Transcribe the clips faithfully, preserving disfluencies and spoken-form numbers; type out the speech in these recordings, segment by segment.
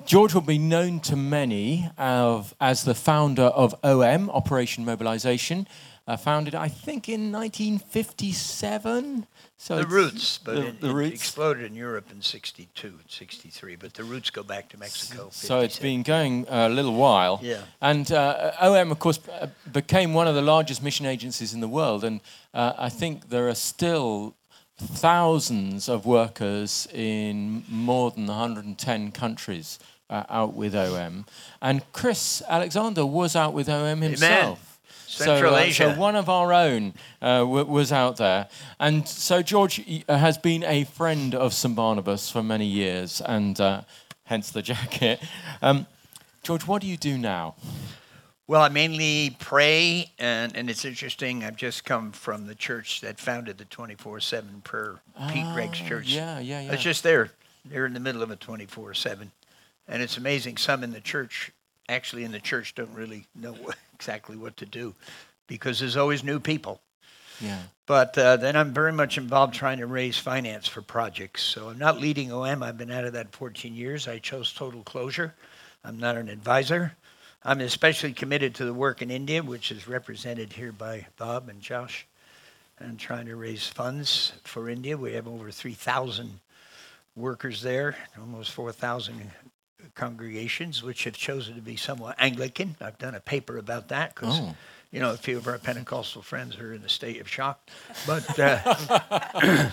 George will be known to many of, as the founder of O M, Operation Mobilization, uh, founded, I think, in nineteen fifty-seven. So the Roots, but the, it, the it roots. exploded in Europe in sixty-two, sixty-three, but the roots go back to Mexico. So it's been going a little while. Yeah. And uh, O M, of course, uh, became one of the largest mission agencies in the world, and uh, I think there are still thousands of workers in more than one hundred ten countries uh, out with O M. And Chris Alexander was out with O M himself. Amen. Central so, uh, Asia. So one of our own uh, w- was out there. And so George uh, has been a friend of Saint Barnabas for many years, and uh, hence the jacket. Um, George, what do you do now? Well, I mainly pray, and, and it's interesting, I've just come from the church that founded the twenty-four seven prayer, Ah, Pete Gregg's church. Yeah, yeah, yeah. It's just there. They're in the middle of a twenty-four seven. And it's amazing, some in the church, actually in the church, don't really know what, exactly what to do, because there's always new people. Yeah. But uh, then I'm very much involved trying to raise finance for projects. So I'm not leading O M. I've been out of that fourteen years. I chose total closure. I'm not an advisor. I'm especially committed to the work in India, which is represented here by Bob and Josh, and trying to raise funds for India. We have over three thousand workers there, almost four thousand congregations, which have chosen to be somewhat Anglican. I've done a paper about that because, Oh. you know, a few of our Pentecostal friends are in a state of shock. But, uh,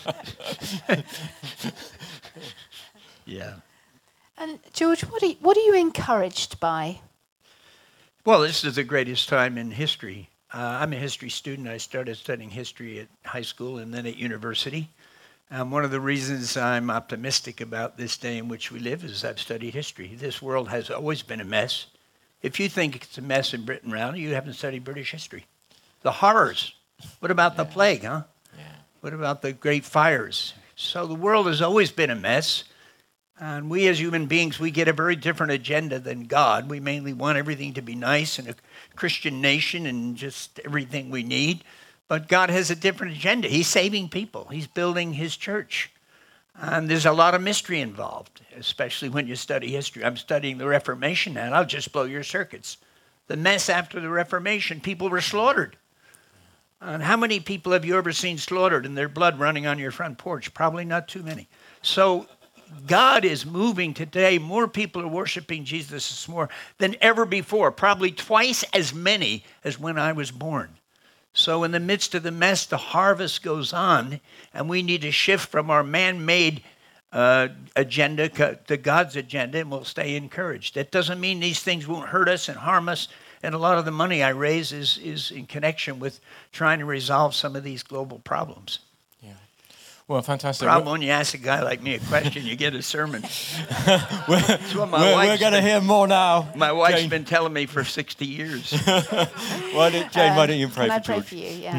yeah. And George, what are you, what are you encouraged by? Well, this is the greatest time in history. Uh, I'm a history student. I started studying history at high school and then at university. Um, one of the reasons I'm optimistic about this day in which we live is I've studied history. This world has always been a mess. If you think it's a mess in Britain, Rowley, you haven't studied British history. The horrors. What about yeah. the plague, huh? Yeah. What about the great fires? So the world has always been a mess. And we as human beings, we get a very different agenda than God. We mainly want everything to be nice and a Christian nation and just everything we need. But God has a different agenda. He's saving people. He's building his church. And there's a lot of mystery involved, especially when you study history. I'm studying the Reformation now, and I'll just blow your circuits. The mess after the Reformation, people were slaughtered. And how many people have you ever seen slaughtered and their blood running on your front porch? Probably not too many. So God is moving today. More people are worshiping Jesus more than ever before, probably twice as many as when I was born. So in the midst of the mess, the harvest goes on, and we need to shift from our man-made uh, agenda to God's agenda, and we'll stay encouraged. That doesn't mean these things won't hurt us and harm us, and a lot of the money I raise is, is in connection with trying to resolve some of these global problems. Well, fantastic. Problem when you ask a guy like me a question, you get a sermon. we're what my we're, wife's we're going to been- hear more now. My wife's Jane. been telling me for sixty years. Why don't, Jane, why don't you pray Can I for pray George? for you? Yeah.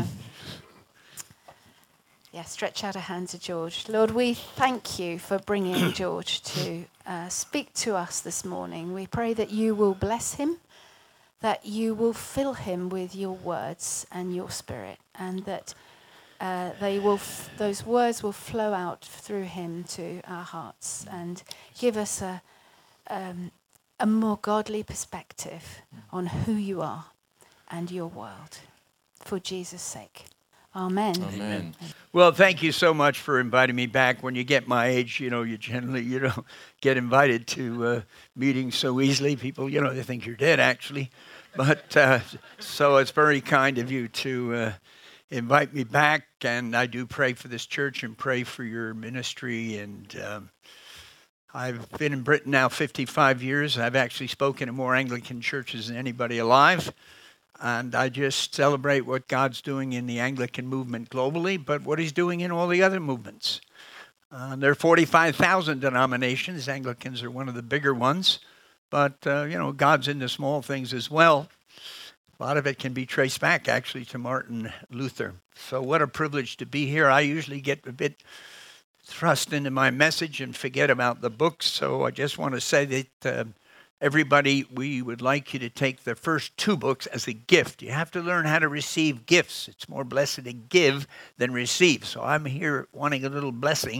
Yeah, stretch out a hand to George. Lord, we thank you for bringing George to uh, speak to us this morning. We pray that you will bless him, that you will fill him with your words and your spirit, and that uh, they will, f- those words will flow out through him to our hearts and give us a, um, a more godly perspective on who you are and your world. For Jesus' sake. Amen. Amen. Well, thank you so much for inviting me back. When you get my age, you know, you generally, you don't get invited to uh, meetings so easily. People, you know, they think you're dead, actually. But uh, so it's very kind of you to uh, invite me back. And I do pray for this church and pray for your ministry. And um, I've been in Britain now fifty-five years. I've actually spoken in more Anglican churches than anybody alive. And I just celebrate what God's doing in the Anglican movement globally, but what he's doing in all the other movements. Uh, there are forty-five thousand denominations. Anglicans are one of the bigger ones. But, uh, you know, God's in the small things as well. A lot of it can be traced back, actually, to Martin Luther. So what a privilege to be here. I usually get a bit thrust into my message and forget about the books. So I just want to say that uh, everybody, we would like you to take the first two books as a gift. You have to learn how to receive gifts. It's more blessed to give than receive. So I'm here wanting a little blessing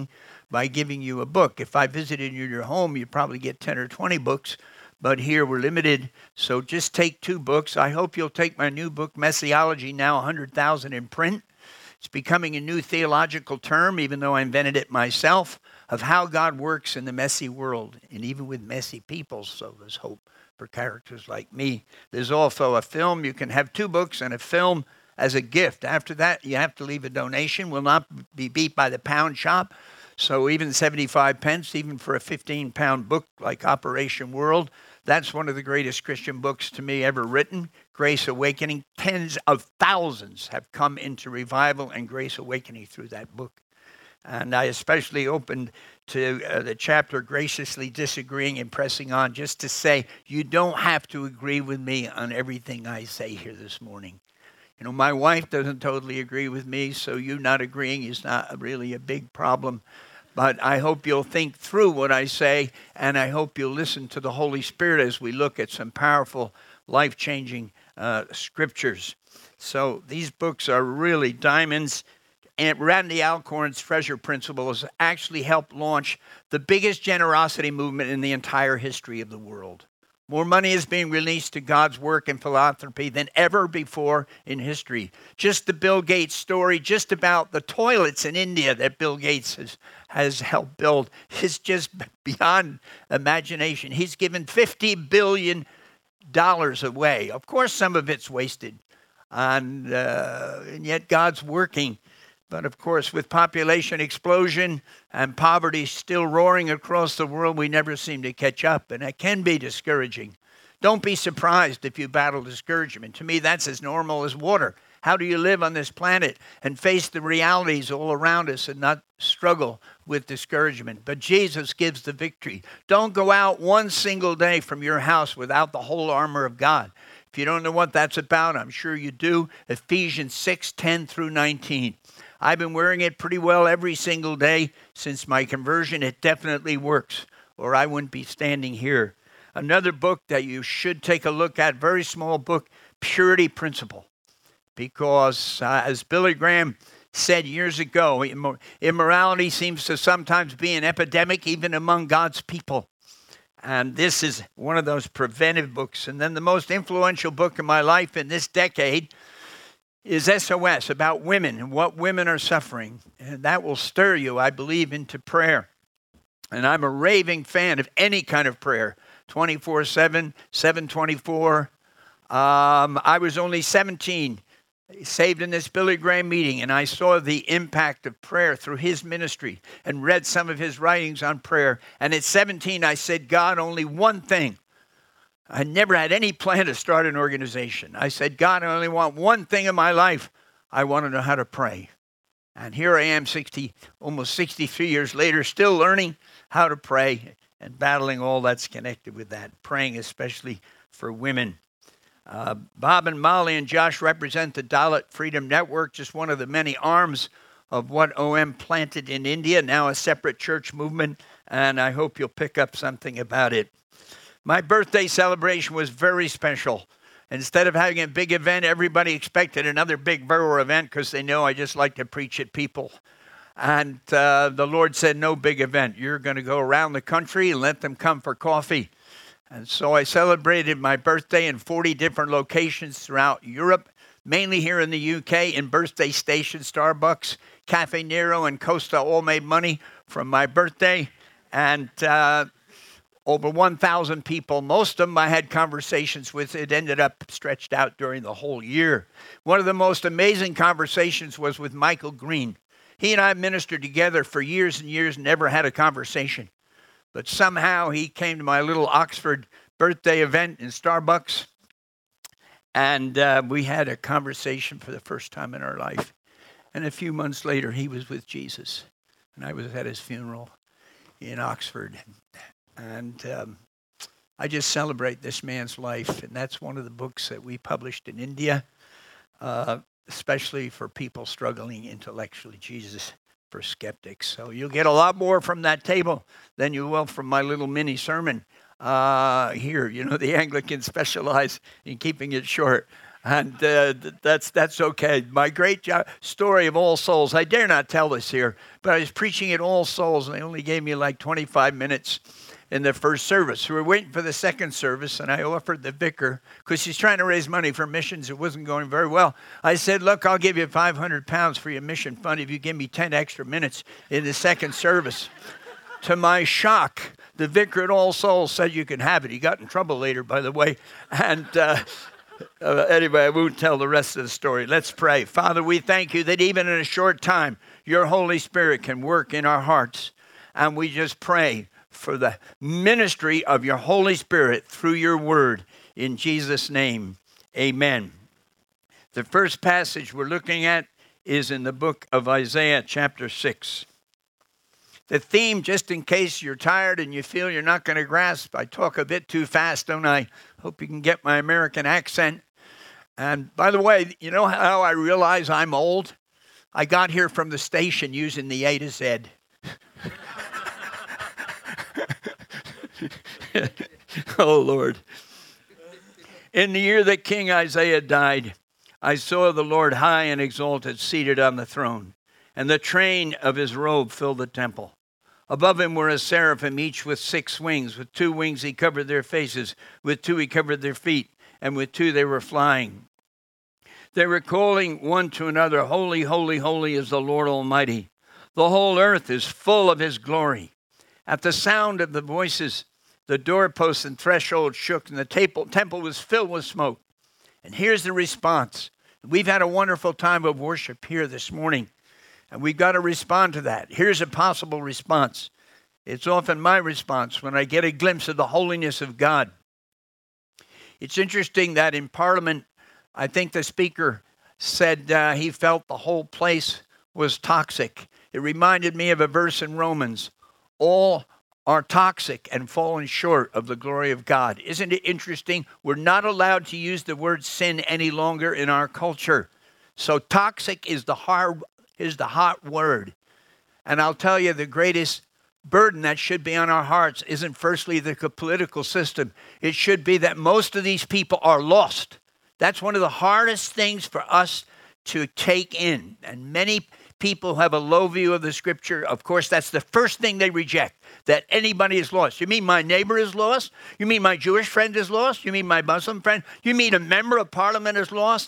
by giving you a book. If I visited you in your home, you'd probably get ten or twenty books. But here we're limited, so just take two books. I hope you'll take my new book, Messiology, now one hundred thousand in print. It's becoming a new theological term, even though I invented it myself, of how God works in the messy world, and even with messy people, so there's hope for characters like me. There's also a film. You can have two books and a film as a gift. After that, you have to leave a donation. Will not be beat by the pound shop. So even seventy-five pence, even for a fifteen pound book like Operation World, that's one of the greatest Christian books to me ever written. Grace Awakening. Tens of thousands have come into revival and Grace Awakening through that book. And I especially opened to uh, the chapter Graciously Disagreeing and Pressing On, just to say, you don't have to agree with me on everything I say here this morning. You know, my wife doesn't totally agree with me, so you not agreeing is not really a big problem. But I hope you'll think through what I say, and I hope you'll listen to the Holy Spirit as we look at some powerful, life-changing uh, scriptures. So these books are really diamonds. And Randy Alcorn's Treasure Principle has actually helped launch the biggest generosity movement in the entire history of the world. More money is being released to God's work and philanthropy than ever before in history. Just the Bill Gates story, just about the toilets in India that Bill Gates has, has helped build, is just beyond imagination. He's given fifty billion dollars away. Of course, some of it's wasted, and, uh, and yet God's working. But of course, with population explosion and poverty still roaring across the world, we never seem to catch up, and it can be discouraging. Don't be surprised if you battle discouragement. To me, that's as normal as water. How do you live on this planet and face the realities all around us and not struggle with discouragement? But Jesus gives the victory. Don't go out one single day from your house without the whole armor of God. If you don't know what that's about, I'm sure you do. Ephesians six, ten through nineteen. I've been wearing it pretty well every single day since my conversion. It definitely works, or I wouldn't be standing here. Another book that you should take a look at, very small book, Purity Principle. Because uh, as Billy Graham said years ago, immor- immorality seems to sometimes be an epidemic even among God's people. And this is one of those preventive books. And then the most influential book in my life in this decade is S O S, about women and what women are suffering. And that will stir you, I believe, into prayer. And I'm a raving fan of any kind of prayer, twenty-four seven, seven twenty-four. Um, I was only seventeen, saved in this Billy Graham meeting, and I saw the impact of prayer through his ministry and read some of his writings on prayer. And at seventeen, I said, God, only one thing. I never had any plan to start an organization. I said, God, I only want one thing in my life. I want to know how to pray. And here I am, sixty, almost sixty-three years later, still learning how to pray and battling all that's connected with that, praying especially for women. Uh, Bob and Molly and Josh represent the Dalit Freedom Network, just one of the many arms of what O M planted in India, now a separate church movement, and I hope you'll pick up something about it. My birthday celebration was very special. Instead of having a big event, everybody expected another big Burrow event because they know I just like to preach at people. And uh, the Lord said, no big event. You're going to go around the country and let them come for coffee. And so I celebrated my birthday in forty different locations throughout Europe, mainly here in the U K, in birthday stations, Starbucks, Cafe Nero, and Costa all made money from my birthday. And uh, over one thousand people, most of them I had conversations with. It ended up stretched out during the whole year. One of the most amazing conversations was with Michael Green. He and I ministered together for years and years, never had a conversation. But somehow he came to my little Oxford birthday event in Starbucks, and uh, we had a conversation for the first time in our life. And a few months later, he was with Jesus, and I was at his funeral in Oxford. And um, I just celebrate this man's life, and that's one of the books that we published in India, uh, especially for people struggling intellectually, Jesus for skeptics. So you'll get a lot more from that table than you will from my little mini sermon uh, here. You know, the Anglicans specialize in keeping it short. And uh, that's that's okay. My great jo- story of All Souls, I dare not tell this here, but I was preaching at All Souls, and they only gave me like twenty-five minutes in the first service. We were waiting for the second service, and I offered the vicar, because he's trying to raise money for missions. It wasn't going very well. I said, look, I'll give you five hundred pounds for your mission fund if you give me ten extra minutes in the second service. To my shock, the vicar at All Souls said you can have it. He got in trouble later, by the way. And uh, uh, anyway, I won't tell the rest of the story. Let's pray. Father, we thank you that even in a short time, your Holy Spirit can work in our hearts. And we just pray for the ministry of your Holy Spirit through your word. In Jesus' name, amen. The first passage we're looking at is in the book of Isaiah, chapter six. The theme, just in case you're tired and you feel you're not going to grasp, I talk a bit too fast, don't I? Hope you can get my American accent. And by the way, you know how I realize I'm old? I got here from the station using the A to Z. Oh, Lord. In the year that King Isaiah died, I saw the Lord high and exalted, seated on the throne, and the train of his robe filled the temple. Above him were a seraphim, each with six wings. With two wings he covered their faces, with two he covered their feet, and with two they were flying. They were calling one to another, Holy, holy, holy is the Lord Almighty. The whole earth is full of his glory. At the sound of the voices, the doorposts and threshold shook, and the temple, temple was filled with smoke. And here's the response. We've had a wonderful time of worship here this morning, and we've got to respond to that. Here's a possible response. It's often my response when I get a glimpse of the holiness of God. It's interesting that in Parliament, I think the speaker said uh, he felt the whole place was toxic. It reminded me of a verse in Romans. All are toxic and fallen short of the glory of God. Isn't it interesting? We're not allowed to use the word sin any longer in our culture. So toxic is the hard, is the hot word. And I'll tell you, the greatest burden that should be on our hearts isn't firstly the political system. It should be that most of these people are lost. That's one of the hardest things for us to take in. And many people have a low view of the scripture. Of course, that's the first thing they reject, that anybody is lost. You mean my neighbor is lost? You mean my Jewish friend is lost? You mean my Muslim friend? You mean a member of parliament is lost?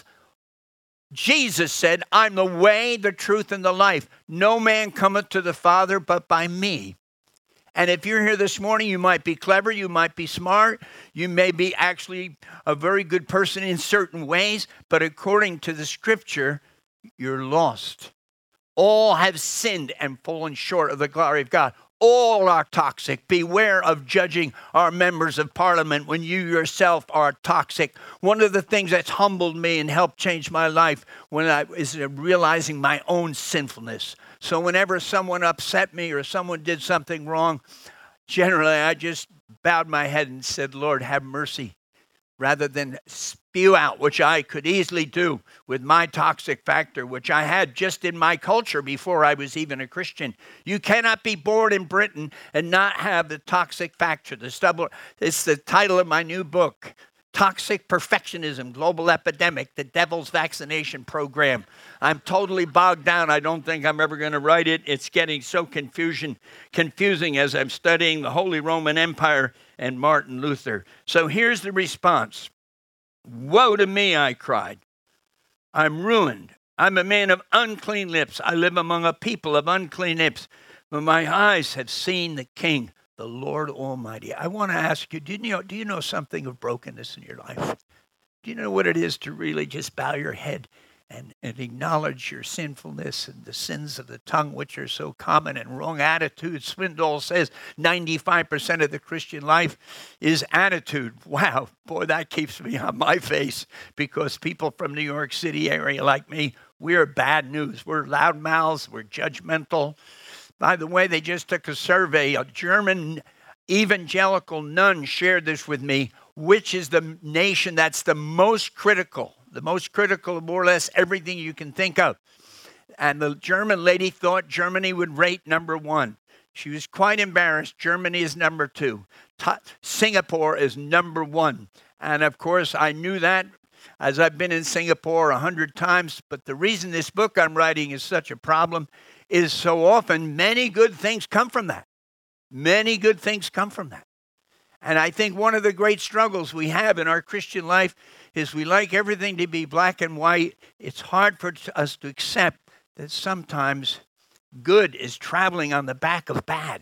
Jesus said, I'm the way, the truth, and the life. No man cometh to the Father but by me. And if you're here this morning, you might be clever, you might be smart, you may be actually a very good person in certain ways, but according to the scripture, you're lost. All have sinned and fallen short of the glory of God. All are toxic. Beware of judging our members of parliament when you yourself are toxic. One of the things that's humbled me and helped change my life when I is realizing my own sinfulness. So whenever someone upset me or someone did something wrong, generally I just bowed my head and said, Lord, have mercy. Rather than spew out, which I could easily do with my toxic factor, which I had just in my culture before I was even a Christian. You cannot be born in Britain and not have the toxic factor. The stubborn, it's the title of my new book, Toxic Perfectionism, Global Epidemic, the Devil's Vaccination Program. I'm totally bogged down. I don't think I'm ever going to write it. It's getting so confusion, confusing as I'm studying the Holy Roman Empire and Martin Luther. So here's the response. Woe to me, I cried. I'm ruined. I'm a man of unclean lips. I live among a people of unclean lips. But my eyes have seen the King, the Lord Almighty. I want to ask you, do you know, do you know something of brokenness in your life? Do you know what it is to really just bow your head and, and acknowledge your sinfulness and the sins of the tongue, which are so common, and wrong attitudes? Swindoll says ninety-five percent of the Christian life is attitude. Wow, boy, that keeps me on my face, because people from New York City area like me, we're bad news. We're loudmouths. We're judgmental. By the way, they just took a survey. A German evangelical nun shared this with me. Which is the nation that's the most critical, the most critical of more or less everything you can think of? And the German lady thought Germany would rate number one. She was quite embarrassed. Germany is number two. Ta- Singapore is number one. And of course, I knew that as I've been in Singapore a hundred times, but the reason this book I'm writing is such a problem is so often many good things come from that. Many good things come from that. And I think one of the great struggles we have in our Christian life is we like everything to be black and white. It's hard for us to accept that sometimes good is traveling on the back of bad.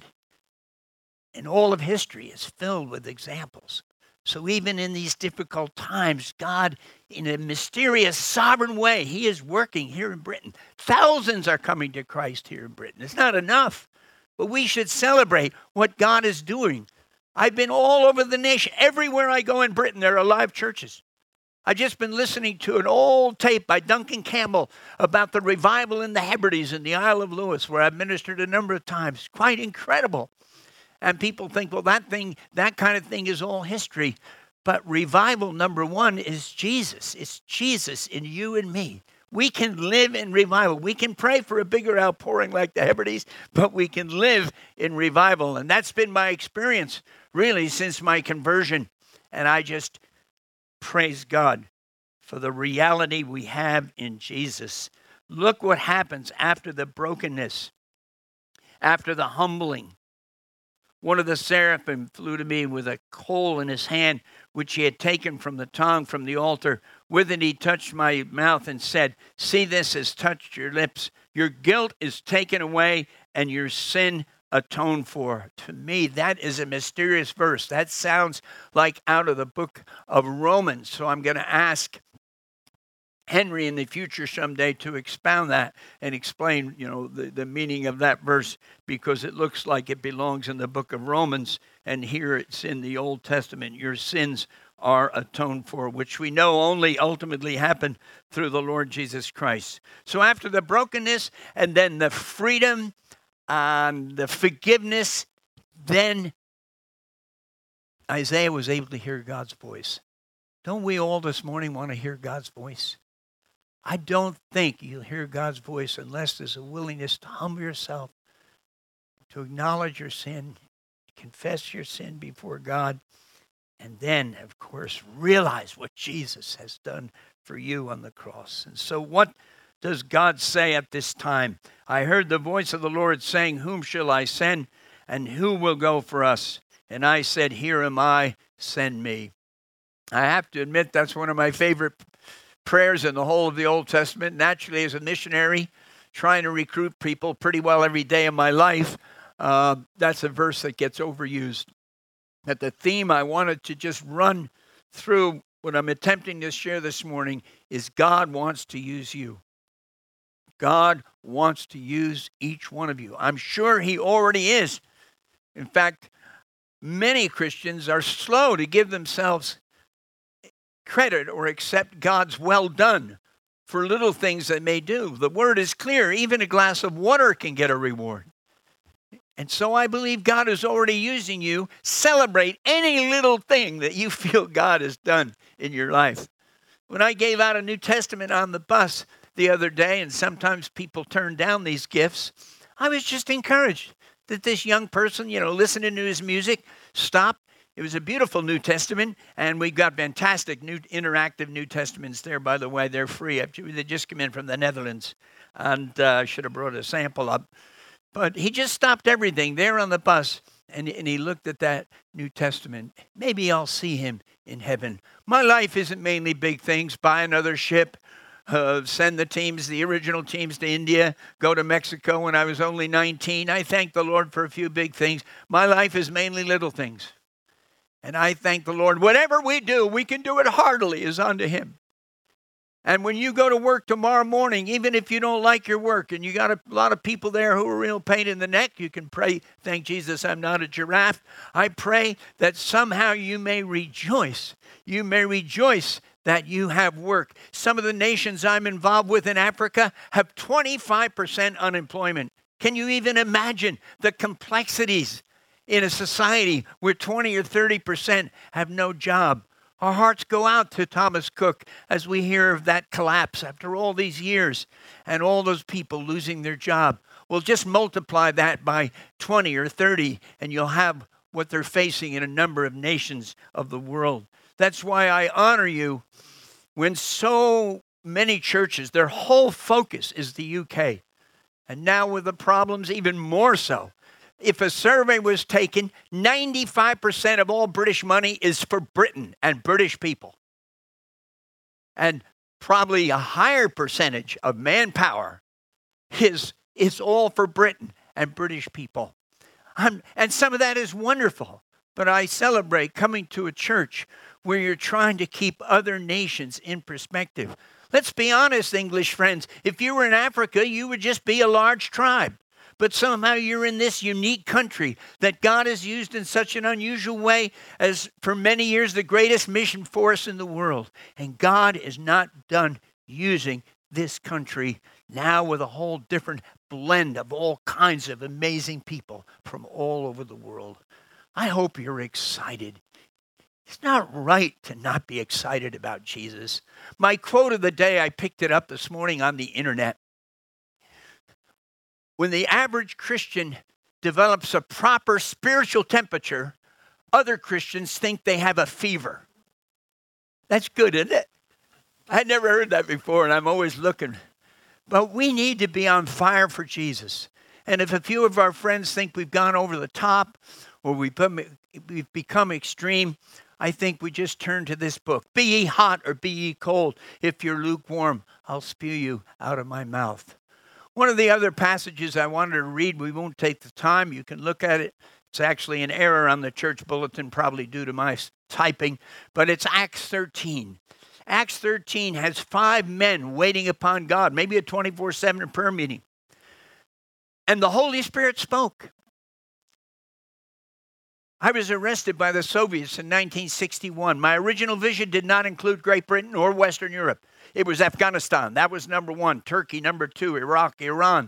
And all of history is filled with examples. So even in these difficult times, God, in a mysterious, sovereign way, he is working here in Britain. Thousands are coming to Christ here in Britain. It's not enough, but we should celebrate what God is doing. I've been all over the nation. Everywhere I go in Britain, there are live churches. I've just been listening to an old tape by Duncan Campbell about the revival in the Hebrides in the Isle of Lewis, where I've ministered a number of times. Quite incredible. And people think, well, that thing, that kind of thing is all history. But revival, number one, is Jesus. It's Jesus in you and me. We can live in revival. We can pray for a bigger outpouring like the Hebrides, but we can live in revival. And that's been my experience, really, since my conversion. And I just praise God for the reality we have in Jesus. Look what happens after the brokenness, after the humbling. One of the seraphim flew to me with a coal in his hand, which he had taken from the tongue from the altar. With it he touched my mouth and said, "See, this has touched your lips. Your guilt is taken away and your sin atoned for." To me, that is a mysterious verse. That sounds like out of the book of Romans. So I'm going to ask Henry in the future someday to expound that and explain, you know, the, the meaning of that verse, because it looks like it belongs in the book of Romans, and here it's in the Old Testament. Your sins are atoned for, which we know only ultimately happened through the Lord Jesus Christ. So after the brokenness and then the freedom, um, the forgiveness, then Isaiah was able to hear God's voice. Don't we all this morning want to hear God's voice? I don't think you'll hear God's voice unless there's a willingness to humble yourself, to acknowledge your sin, confess your sin before God, and then, of course, realize what Jesus has done for you on the cross. And so what does God say at this time? I heard the voice of the Lord saying, "Whom shall I send, and who will go for us?" And I said, "Here am I, send me." I have to admit that's one of my favorite prayers in the whole of the Old Testament. Naturally, as a missionary, trying to recruit people pretty well every day of my life, uh, that's a verse that gets overused. But the theme I wanted to just run through, what I'm attempting to share this morning, is God wants to use you. God wants to use each one of you. I'm sure he already is. In fact, many Christians are slow to give themselves credit or accept God's well done for little things they may do. The word is clear. Even a glass of water can get a reward. And so I believe God is already using you. Celebrate any little thing that you feel God has done in your life. When I gave out a New Testament on the bus the other day, and sometimes people turn down these gifts, I was just encouraged that this young person, you know, listening to his music, stopped. It was a beautiful New Testament, and we've got fantastic new interactive New Testaments there, by the way. They're free. They just came in from the Netherlands, and uh, I should have brought a sample up. But he just stopped everything there on the bus, and, and he looked at that New Testament. Maybe I'll see him in heaven. My life isn't mainly big things. Buy another ship, uh, send the teams, the original teams to India, go to Mexico when I was only nineteen. I thank the Lord for a few big things. My life is mainly little things. And I thank the Lord. Whatever we do, we can do it heartily as unto him. And when you go to work tomorrow morning, even if you don't like your work and you got a lot of people there who are real pain in the neck, you can pray, "Thank Jesus I'm not a giraffe." I pray that somehow you may rejoice. You may rejoice that you have work. Some of the nations I'm involved with in Africa have twenty-five percent unemployment. Can you even imagine the complexities in a society where twenty or thirty percent have no job? Our hearts go out to Thomas Cook as we hear of that collapse after all these years and all those people losing their job. Well, just multiply that by twenty or thirty and you'll have what they're facing in a number of nations of the world. That's why I honor you when so many churches, their whole focus is the U K. And now with the problems, even more so. If a survey was taken, ninety-five percent of all British money is for Britain and British people. And probably a higher percentage of manpower is, is all for Britain and British people. I'm, and some of that is wonderful. But I celebrate coming to a church where you're trying to keep other nations in perspective. Let's be honest, English friends. If you were in Africa, you would just be a large tribe. But somehow you're in this unique country that God has used in such an unusual way as for many years the greatest mission force in the world. And God is not done using this country now with a whole different blend of all kinds of amazing people from all over the world. I hope you're excited. It's not right to not be excited about Jesus. My quote of the day, I picked it up this morning on the internet. When the average Christian develops a proper spiritual temperature, other Christians think they have a fever. That's good, isn't it? I would never heard that before, and I'm always looking. But we need to be on fire for Jesus. And if a few of our friends think we've gone over the top or we've become, we've become extreme, I think we just turn to this book. Be ye hot or be ye cold. If you're lukewarm, I'll spew you out of my mouth. One of the other passages I wanted to read, we won't take the time. You can look at it. It's actually an error on the church bulletin, probably due to my typing, but it's Acts thirteen. Acts thirteen has five men waiting upon God, maybe a twenty-four seven prayer meeting. And the Holy Spirit spoke. I was arrested by the Soviets in nineteen sixty-one. My original vision did not include Great Britain or Western Europe. It was Afghanistan. That was number one. Turkey, number two. Iraq, Iran,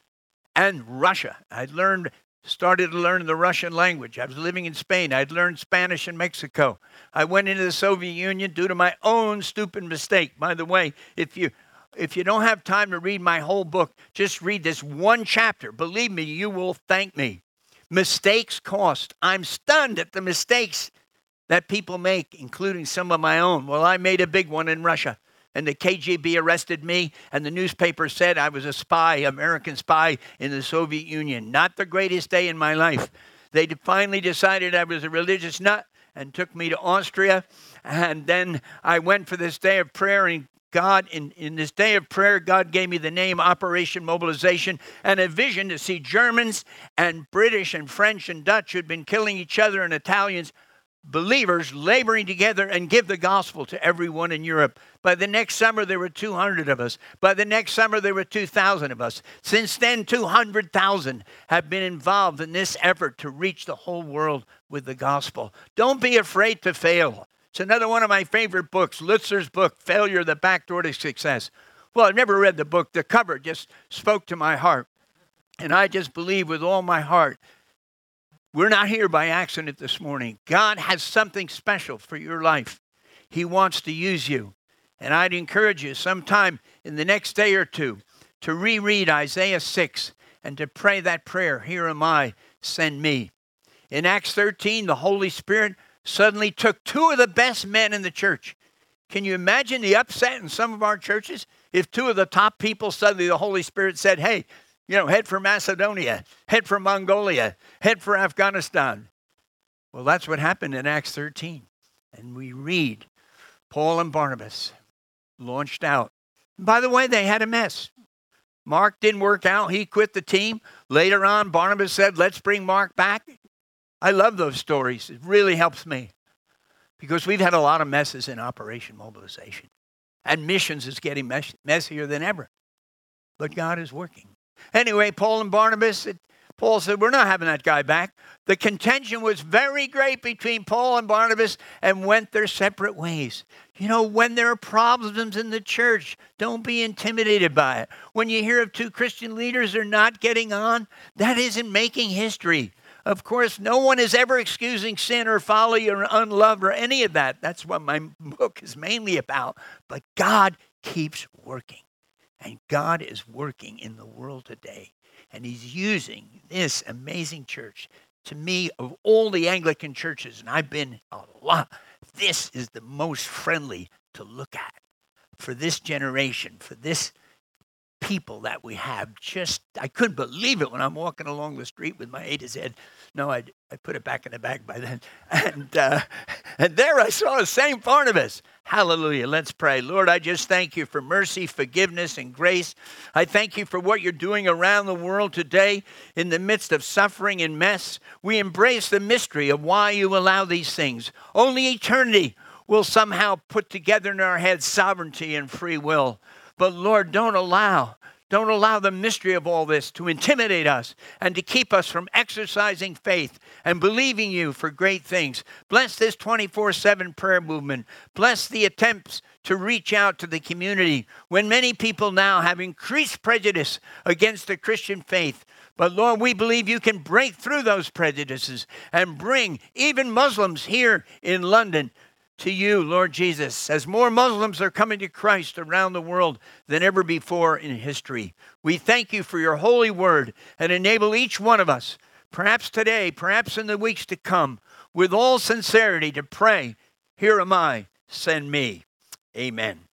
and Russia. I learned, started to learn the Russian language. I was living in Spain. I'd learned Spanish in Mexico. I went into the Soviet Union due to my own stupid mistake. By the way, if you if you don't have time to read my whole book, just read this one chapter. Believe me, you will thank me. Mistakes cost. I'm stunned at the mistakes that people make, including some of my own. Well, I made a big one in Russia. And the K G B arrested me, and the newspaper said I was a spy, American spy in the Soviet Union. Not the greatest day in my life. They finally decided I was a religious nut and took me to Austria. And then I went for this day of prayer, and God, in, in this day of prayer, God gave me the name Operation Mobilization and a vision to see Germans and British and French and Dutch who'd been killing each other and Italians, believers laboring together and give the gospel to everyone in Europe. By the next summer, there were two hundred of us. By the next summer, there were two thousand of us. Since then, two hundred thousand have been involved in this effort to reach the whole world with the gospel. Don't be afraid to fail. It's another one of my favorite books, Lutzer's book, Failure, the Back Door to Success. Well, I've never read the book. The cover just spoke to my heart. And I just believe with all my heart, we're not here by accident this morning. God has something special for your life. He wants to use you. And I'd encourage you sometime in the next day or two to reread Isaiah six and to pray that prayer, here am I, send me. In Acts thirteen, the Holy Spirit suddenly took two of the best men in the church. Can you imagine the upset in some of our churches if two of the top people suddenly the Holy Spirit said, hey, you know, head for Macedonia, head for Mongolia, head for Afghanistan. Well, that's what happened in Acts thirteen. And we read Paul and Barnabas launched out. And by the way, they had a mess. Mark didn't work out. He quit the team. Later on, Barnabas said, let's bring Mark back. I love those stories. It really helps me because we've had a lot of messes in Operation Mobilization. And missions is getting mess- messier than ever. But God is working. Anyway, Paul and Barnabas, it, Paul said, we're not having that guy back. The contention was very great between Paul and Barnabas and went their separate ways. You know, when there are problems in the church, don't be intimidated by it. When you hear of two Christian leaders are not getting on, that isn't making history. Of course, no one is ever excusing sin or folly or unlove or any of that. That's what my book is mainly about. But God keeps working. And God is working in the world today. And he's using this amazing church. To me, of all the Anglican churches, and I've been a lot, this is the most friendly to look at. for this generation, for this people that we have. Just, I couldn't believe it when I'm walking along the street with my A to Z. No, I, I put it back in the bag by then. And, uh, and there I saw the Saint Barnabas. Hallelujah. Let's pray. Lord, I just thank you for mercy, forgiveness, and grace. I thank you for what you're doing around the world today in the midst of suffering and mess. We embrace the mystery of why you allow these things. Only eternity will somehow put together in our heads sovereignty and free will. But Lord, don't allow, don't allow the mystery of all this to intimidate us and to keep us from exercising faith and believing you for great things. Bless this twenty-four seven prayer movement. Bless the attempts to reach out to the community when many people now have increased prejudice against the Christian faith. But Lord, we believe you can break through those prejudices and bring even Muslims here in London to you, Lord Jesus, as more Muslims are coming to Christ around the world than ever before in history. We thank you for your holy word and enable each one of us, perhaps today, perhaps in the weeks to come, with all sincerity to pray, here am I, send me. Amen.